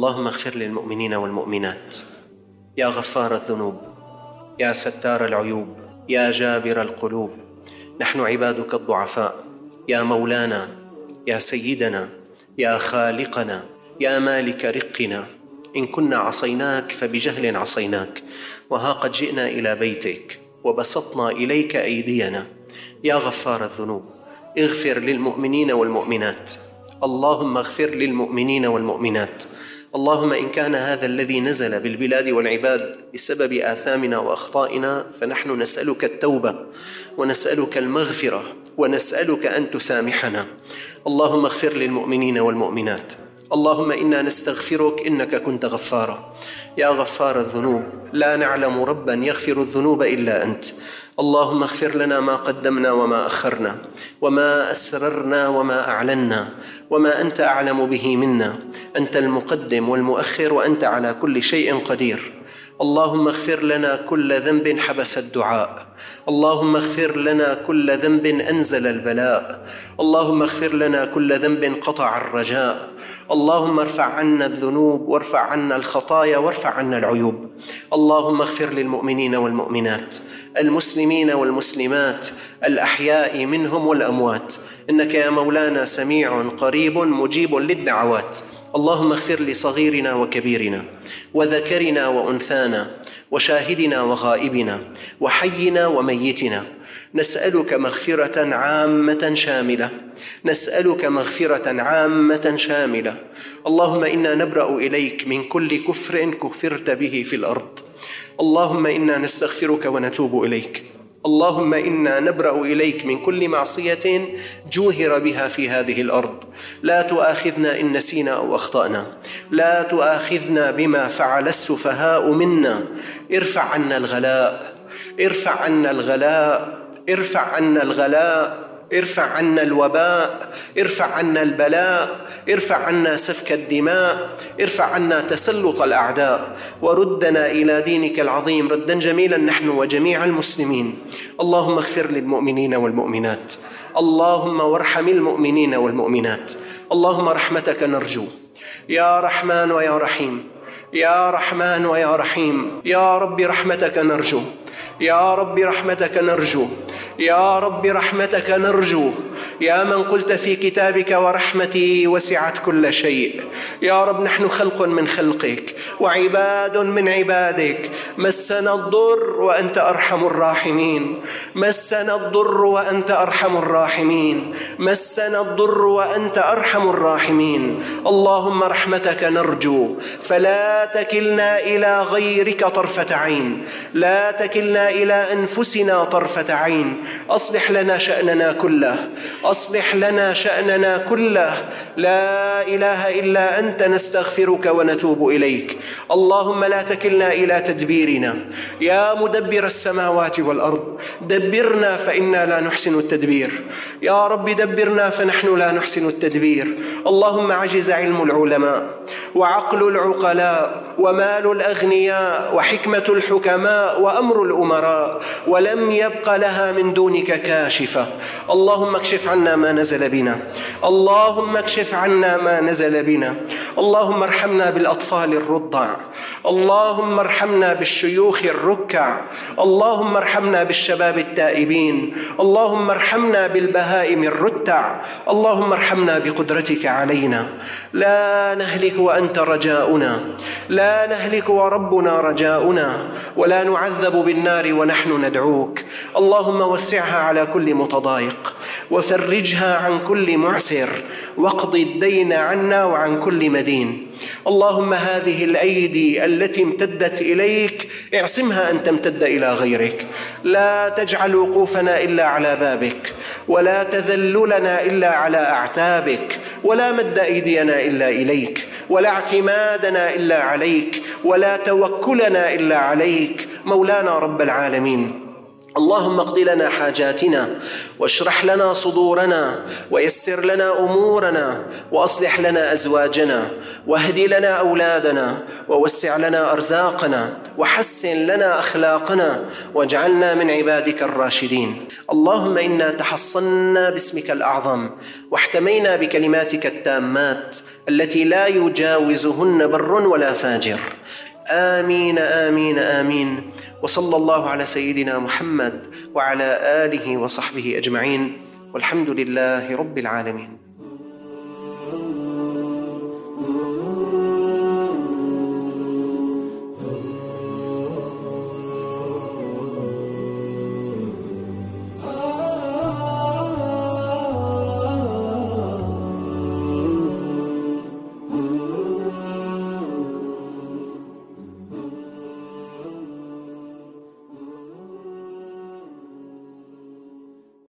اللهم اغفر للمؤمنين والمؤمنات. يا غفار الذنوب، يا ستار العيوب، يا جابر القلوب، نحن عبادك الضعفاء. يا مولانا، يا سيدنا، يا خالقنا، يا مالك رقنا، إن كنا عصيناك فبجهل عصيناك، وها قد جئنا إلى بيتك وبسطنا إليك أيدينا. يا غفار الذنوب، اغفر للمؤمنين والمؤمنات. اللهم اغفر للمؤمنين والمؤمنات. اللهم إن كان هذا الذي نزل بالبلاد والعباد بسبب آثامنا وأخطائنا فنحن نسألك التوبة ونسألك المغفرة ونسألك أن تسامحنا. اللهم اغفر للمؤمنين والمؤمنات. اللهم إنا نستغفرك إنك كنت غفارا. يا غفار الذنوب، لا نعلم ربا يغفر الذنوب إلا أنت. اللهم اغفر لنا ما قدمنا وما أخرنا، وما أسررنا وما أعلنا، وما أنت أعلم به منا. أنت المقدم والمؤخر، وأنت على كل شيء قدير. اللهم اغفر لنا كل ذنب حبس الدعاء. اللهم اغفر لنا كل ذنب أنزل البلاء. اللهم اغفر لنا كل ذنب قطع الرجاء. اللهم ارفع عنا الذنوب وارفع عنا الخطايا وارفع عنا العيوب. اللهم اغفر للمؤمنين والمؤمنات، المسلمين والمسلمات، الأحياء منهم والأموات، إنك يا مولانا سميع قريب مجيب للدعوات. اللهم اغفر لصغيرنا وكبيرنا، وذكرنا وأنثانا، وشاهدنا وغائبنا، وحينا وميتنا. نسألك مغفرة عامة شاملة، نسألك مغفرة عامة شاملة. اللهم إنا نبرأ إليك من كل كفر كفرت به في الأرض. اللهم إنا نستغفرك ونتوب إليك. اللهم إنا نبرأ إليك من كل معصية جوهر بها في هذه الأرض. لا تؤاخذنا إن نسينا أو أخطأنا، لا تؤاخذنا بما فعل السفهاء منا. ارفع عنا الغلاء، ارفع عنا الغلاء، ارفع عنا الغلاء، ارفع عنا الوباء، ارفع عنا البلاء، ارفع عنا سفك الدماء، ارفع عنا تسلط الأعداء، وردنا إلى دينك العظيم ردا جميلا نحن وجميع المسلمين. اللهم اغفر للمؤمنين والمؤمنات. اللهم وارحم المؤمنين والمؤمنات. اللهم رحمتك نرجو، يا رحمن ويا رحيم، يا رحمن ويا رحيم. يا رب رحمتك نرجو، يا رب رحمتك نرجو، يا رب رحمتك نرجو. يا من قلت في كتابك ورحمتي وسعت كل شيء. يا رب نحن خلق من خلقك وعباد من عبادك، مسنا الضر وأنت أرحم الراحمين، مسنا الضر وأنت أرحم الراحمين، مسنا الضر وأنت أرحم الراحمين. اللهم رحمتك نرجو، فلا تكلنا إلى غيرك طرفة عين، لا تكلنا إلى أنفسنا طرفة عين. أصلح لنا شأننا كله، أصلح لنا شأننا كله. لا إله إلا أنت نستغفرك ونتوب إليك. اللهم لا تكلنا إلى تدبيرنا، يا مدبر السماوات والأرض دبرنا فإنا لا نحسن التدبير. يا رب دبرنا فنحن لا نحسن التدبير. اللهم عجز علم العلماء وعقل العقلاء ومال الأغنياء وحكمة الحكماء وأمر الأمراء، ولم يبق لها من دونك كاشفة. اللهم اكشف عنا ما نزل بنا، اللهم اكشف عنا ما نزل بنا. اللهم ارحمنا بالأطفال الرضع، اللهم ارحمنا بالشيوخ الركع، اللهم ارحمنا بالشباب التائبين، اللهم ارحمنا بالبهائم الرتع. اللهم ارحمنا بقدرتك علينا. لا نهلك وأنت رجاؤنا، لا نهلك وربنا رجاؤنا، ولا نعذب بالنار ونحن ندعوك. اللهم وسعها على كل متضايق، وفرجها عن كل معسر، واقض الدين عنا وعن كل مدين. اللهم هذه الأيدي التي امتدت إليك اعصمها أن تمتد إلى غيرك. لا تجعل وقوفنا إلا على بابك، ولا تذللنا إلا على أعتابك، ولا مد أيدينا إلا إليك، ولا اعتمادنا إلا عليك، ولا توكلنا إلا عليك. مولانا رب العالمين، اللهم اقض لنا حاجاتنا واشرح لنا صدورنا ويسر لنا أمورنا وأصلح لنا أزواجنا واهد لنا أولادنا ووسع لنا أرزاقنا وحسن لنا أخلاقنا واجعلنا من عبادك الراشدين. اللهم إنا تحصنا باسمك الأعظم واحتمينا بكلماتك التامات التي لا يجاوزهن بر ولا فاجر. آمين آمين آمين. وصلى الله على سيدنا محمد وعلى آله وصحبه أجمعين، والحمد لله رب العالمين.